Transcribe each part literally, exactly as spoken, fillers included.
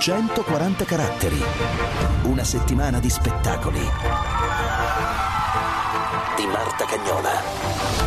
centoquaranta caratteri. Una settimana di spettacoli. Di Marta Cagnola.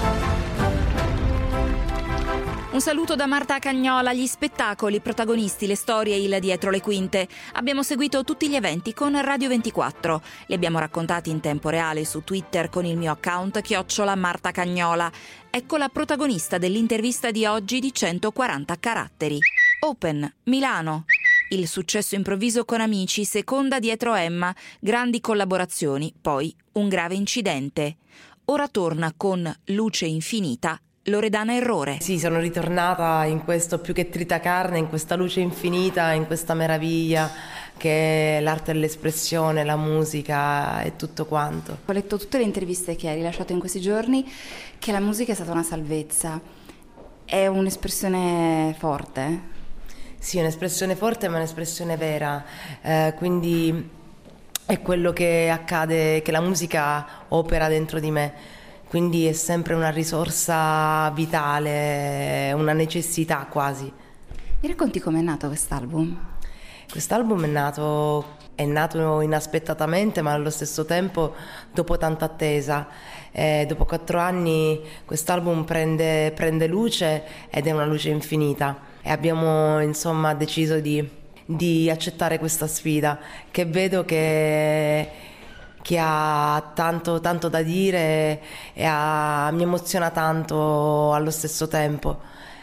Un saluto da Marta Cagnola. Gli spettacoli, i protagonisti, le storie, il dietro le quinte. Abbiamo seguito tutti gli eventi con Radio ventiquattro. Li abbiamo raccontati in tempo reale su Twitter con il mio account chiocciola Marta Cagnola. Ecco la protagonista dell'intervista di oggi di centoquaranta caratteri. Open, Milano. Il successo improvviso con Amici, seconda dietro Emma, grandi collaborazioni, poi un grave incidente. Ora torna con Luce Infinita, Loredana Errore. Sì, sono ritornata in questo più che tritacarne, in questa luce infinita, in questa meraviglia che è l'arte dell'espressione, la musica e tutto quanto. Ho letto tutte le interviste che hai rilasciato in questi giorni, che la musica è stata una salvezza. È un'espressione forte? Sì, è un'espressione forte ma un'espressione vera, eh, quindi è quello che accade, che la musica opera dentro di me. Quindi è sempre una risorsa vitale, una necessità quasi. Mi racconti com'è nato quest'album? Quest'album è nato, è nato inaspettatamente, ma allo stesso tempo dopo tanta attesa. Eh, dopo quattro anni quest'album prende, prende luce ed è una luce infinita. E abbiamo insomma deciso di, di accettare questa sfida, che vedo che... che ha tanto, tanto da dire e ha, mi emoziona tanto allo stesso tempo.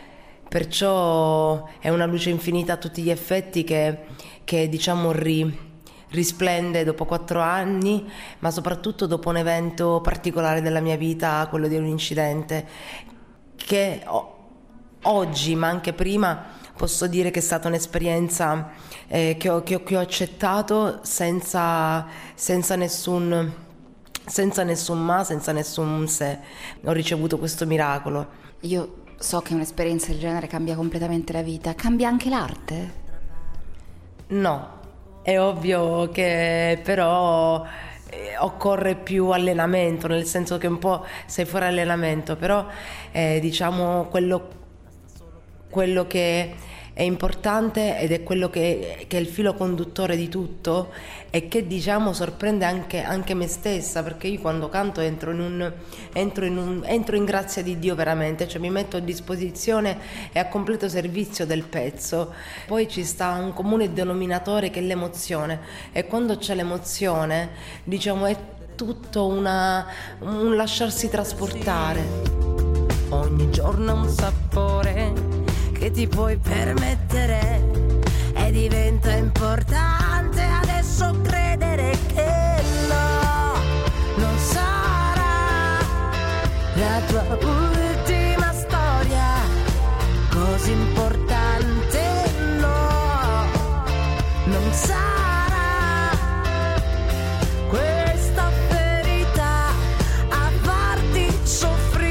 Perciò è una luce infinita a tutti gli effetti che, che diciamo ri, risplende dopo quattro anni, ma soprattutto dopo un evento particolare della mia vita, quello di un incidente, che o, oggi, ma anche prima, posso dire che è stata un'esperienza eh, che, ho, che, ho, che ho accettato senza, senza nessun senza nessun ma, senza nessun se. Ho ricevuto questo miracolo. Io so che un'esperienza del genere cambia completamente la vita. Cambia anche l'arte? No, è ovvio che però eh, occorre più allenamento, nel senso che un po' sei fuori allenamento, però eh, diciamo quello quello che è importante ed è quello che, che è il filo conduttore di tutto e che diciamo sorprende anche, anche me stessa, perché io quando canto entro in, un, entro, in un, entro in grazia di Dio veramente, cioè mi metto a disposizione e a completo servizio del pezzo. Poi ci sta un comune denominatore che è l'emozione, e quando c'è l'emozione diciamo è tutto una, un lasciarsi trasportare. Ogni giorno un sapore che ti puoi permettere e diventa importante adesso credere che no, non sarà la tua ultima storia così importante, no, non sarà questa ferita a farti soffrire.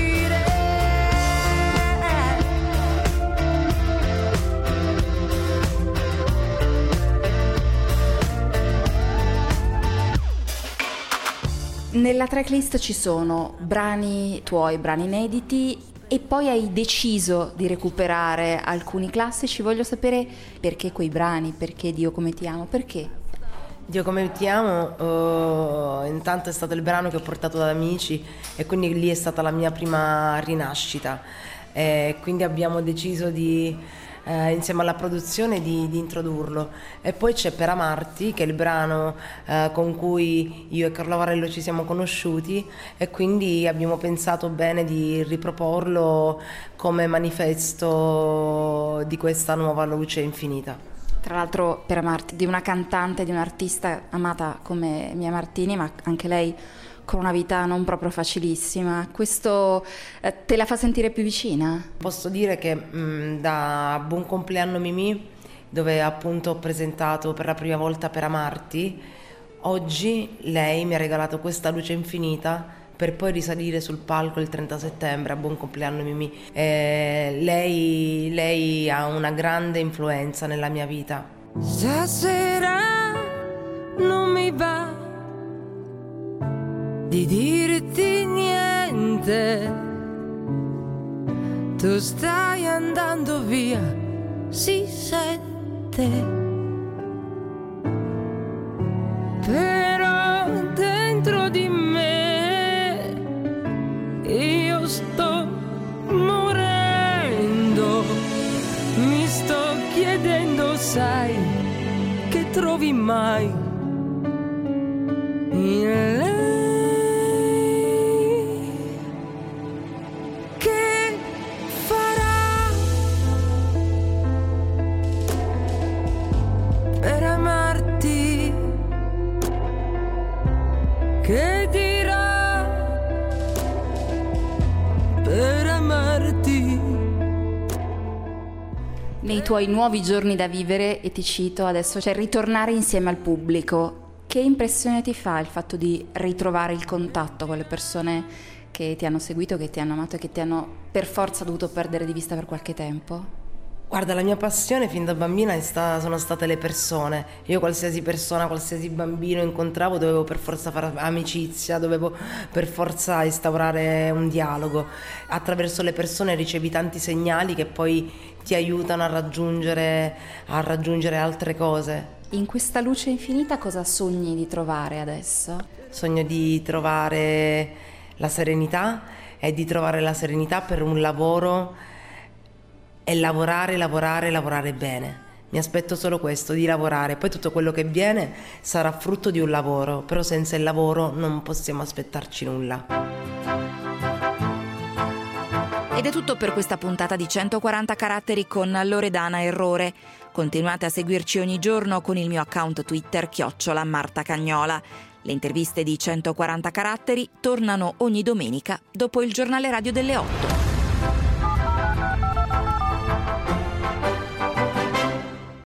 Nella tracklist ci sono brani tuoi, brani inediti, e poi hai deciso di recuperare alcuni classici. Voglio sapere perché quei brani, perché Dio come ti amo, perché? Dio come ti amo, uh, intanto è stato il brano che ho portato ad Amici e quindi lì è stata la mia prima rinascita, e quindi abbiamo deciso di eh, insieme alla produzione di, di introdurlo. E poi c'è Per amarti, che è il brano eh, con cui io e Carlo Varello ci siamo conosciuti, e quindi abbiamo pensato bene di riproporlo come manifesto di questa nuova luce infinita. Tra l'altro Per amarti, di una cantante, di un'artista amata come Mia Martini, ma anche lei con una vita non proprio facilissima. Questo eh, te la fa sentire più vicina? Posso dire che mh, da Buon compleanno Mimì, dove appunto ho presentato per la prima volta Per amarti, oggi lei mi ha regalato questa luce infinita per poi risalire sul palco il trenta settembre a Buon compleanno Mimì. E lei, lei ha una grande influenza nella mia vita. Stasera non mi va di dirti niente, tu stai andando via, si sente, chiedendo sai che trovi mai in lei. Che farà per amarti? Che dirà per amarti? Nei tuoi nuovi giorni da vivere, e ti cito adesso, cioè ritornare insieme al pubblico, che impressione ti fa il fatto di ritrovare il contatto con le persone che ti hanno seguito, che ti hanno amato e che ti hanno per forza dovuto perdere di vista per qualche tempo? Guarda, la mia passione fin da bambina è sta- sono state le persone. Io qualsiasi persona, qualsiasi bambino incontravo dovevo per forza fare amicizia, dovevo per forza instaurare un dialogo. Attraverso le persone ricevi tanti segnali che poi ti aiutano a raggiungere, a raggiungere altre cose. In questa luce infinita cosa sogni di trovare adesso? Sogno di trovare la serenità e di trovare la serenità per un lavoro e lavorare, lavorare, lavorare bene. Mi aspetto solo questo, di lavorare. Poi tutto quello che viene sarà frutto di un lavoro, però senza il lavoro non possiamo aspettarci nulla. Ed è tutto per questa puntata di centoquaranta caratteri con Loredana Errore. Continuate a seguirci ogni giorno con il mio account Twitter chiocciola Marta Cagnola. Le interviste di centoquaranta caratteri tornano ogni domenica dopo il giornale radio delle otto.